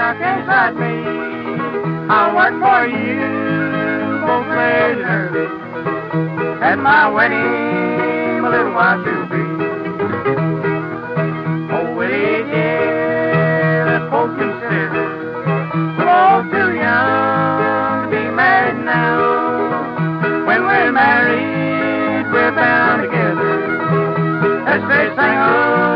stuck inside me. I'll work for you, both late and early. At my wedding, my little wife you'll be. Oh, Willie dear, that folks consider we're all too young to be married now. When we're married, we're bound together. Let's stay single